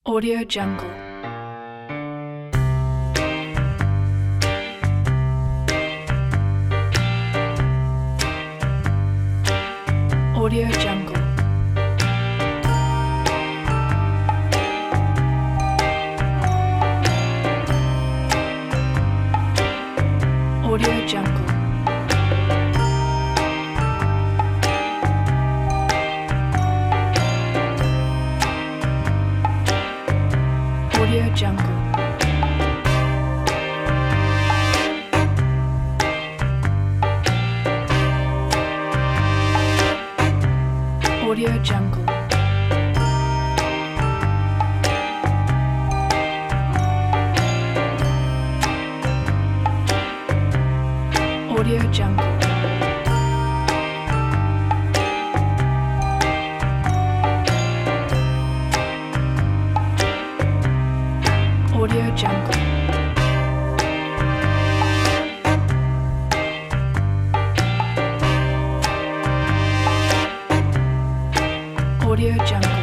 Audio Jungle. Audio Jungle. Audio Jungle. Audio Jungle. Audio Jungle. Audio Jungle. Audio Jungle. Audio Jungle.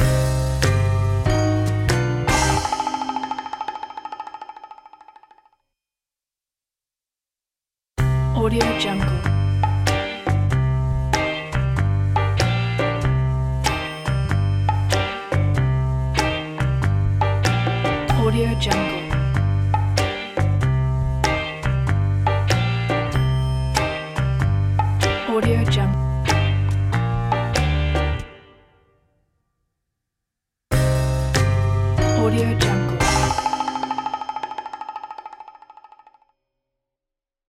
Audio Jungle. Audio Jungle. Audio Jungle.